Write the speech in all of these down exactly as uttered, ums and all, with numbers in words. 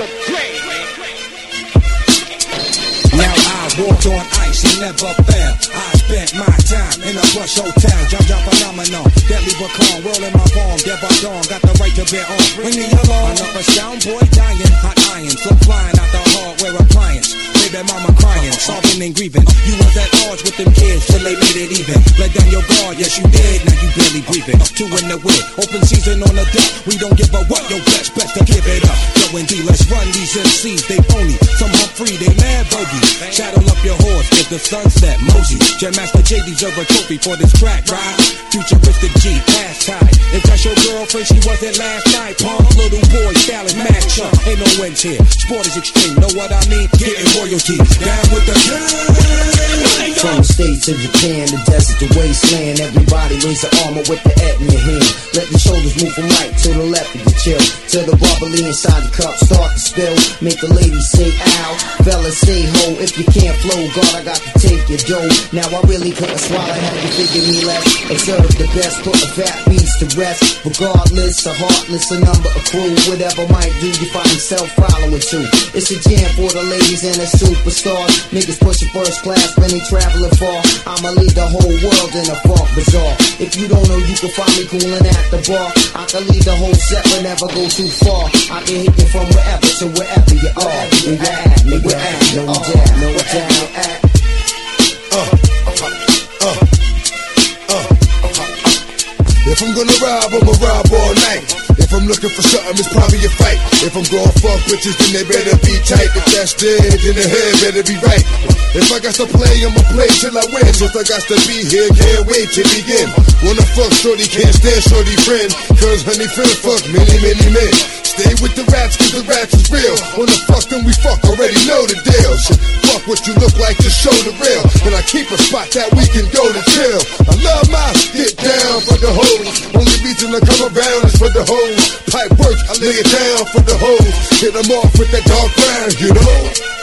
the game, man. Now I walked on ice and never fell. I spent my time in a plush hotel. Jump, jump, phenomenon. Deadly but calm, rolling my palm. Dead by dawn, got the right to bear on. Ring the alarm. Another sound boy dying. Hot iron, so flying out the hardware appliance. Baby mama crying, sobbing and grieving. You was at odds with them kids till they made it even. Let down your guard, yes you did. Now you barely breathing. Two in the wind, open season on the deck. We don't give a what, yo best, best to give it up. Yo indeed, let's run these M Cs. They phony, some Humphrey, they mad bogey. Saddle up your horse, get the sunset, Mosey. Jam Master J deserve a trophy for this track, right? Futuristic G, past time. If that's your girlfriend, she wasn't last night. Palm, little boy, styling mad chump. Ain't no wins here. Sport is extreme, know what I mean? Getting royalty. Down with the gang. From the States to Japan, the desert, the wasteland. Everybody raise the armor with the at in your hand. Let the shoulders move from right to the left of the chill. Till the bubbly inside the cup start to spill. Make the ladies say ow, fellas say ho. If you can't flow, God, I got to take your dough. Now I really couldn't swallow, had to figure me less. Observe the best, put the fat beats to rest. Regardless, a heartless, a number, a crew. Whatever might do, you find yourself following too. It's a jam for the ladies and the superstars. Niggas pushing first class when they traveling far. I'ma lead the whole world in a funk bazaar. If you don't know, you can find me coolin' at the bar. I can lead the whole set but never go too far. I can hit you from wherever to wherever you are. Where you at, nigga, at, no doubt, no doubt. Uh, uh, uh, uh. If I'm gonna rob, I'ma rob all night. If I'm looking for something, it's probably a fight. If I'm going fuck bitches, then they better be tight. If that's dead, then the head better be right. If I got to play, I'ma play till I win. Since I got to be here, can't wait to begin. Wanna fuck shorty, can't stand shorty friend. Cause honey friend fuck many, many men. Stay with the rats, cause the rats is real. Wanna fuck them, we fuck, already know the deal. Shit, fuck what you look like, just show the real. And I keep a spot that we can go to chill. I love my get down for the hoes. Only reason I come around is for the hoes. Pipe work, I lay it down for the hoes. Hit them off with that dark brown, you know.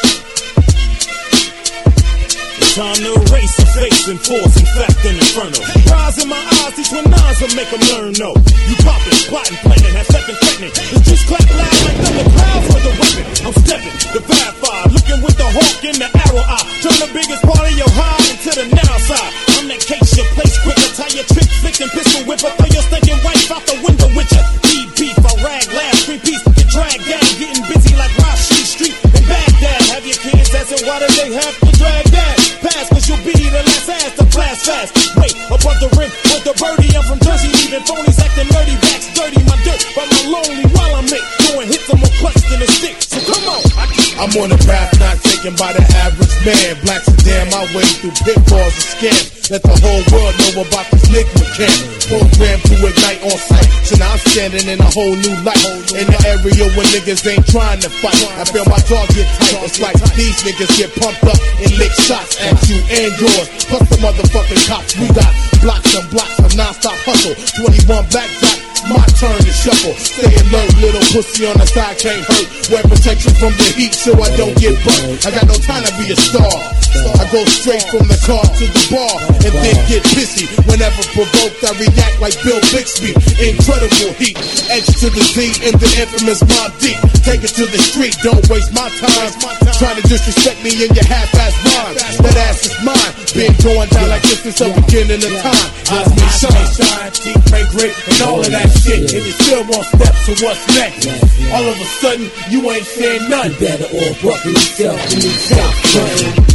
Time to erase the face and force and fact and inferno. Rise in my eyes, these one nines will make them learn no. You poppin', plotting, planning, have steppin', threatening. The juice clap loud like thunder clouds with a weapon. I'm steppin', the bad fire, looking with the hawk in the arrow eye. Turn the biggest part of your high into the narrow side. I'm that case your place quick, I tie your trick, flick and pistol whip. I throw your stinking wife out the window with ya. Deep beef, I rag, last three piece, get dragged down, getting busy like Rashid Street in Baghdad. Have your kids asking why do they have to drag that? Pass, cause you'll be the last ass to blast fast. Wait, above the rim, with the birdie, I'm from Jersey, leaving phonies acting nerdy, backs dirty, my dirt, but my lonely while I'm lit, doing hits, I'm more clutch than a stick, so come on. I'm on a path not taken by the average man. Blacks are damn my way through pitfalls and scams. Let the whole world know about this liquid can. Programmed to ignite on sight. So now I'm standing in a whole new light. In the area where niggas ain't trying to fight. I feel my jaw get tight. It's like these niggas get pumped up and lick shots at you and yours. Plus the motherfucking cops. We got blocks and blocks of non-stop hustle. twenty-one black jack. My turn to shuffle. Stay alert, little pussy on the side can't hurt. Wear protection from the heat so I don't get burnt. I got no time to be a star. I go straight from the car to the bar and then get busy. Whenever provoked, I react like Bill Bixby. Incredible heat, edge to the Z in the infamous Mob Deep. Take it to the street, don't waste my time trying to disrespect me in your half-ass rhyme. That ass is mine, been going down like this since the beginning of time. Eyes may shine, shine, teeth may grit, and all of that shit. And you still want steps to what's next. All of a sudden, you ain't saying nothing. You better all buckle yourself and you stop running.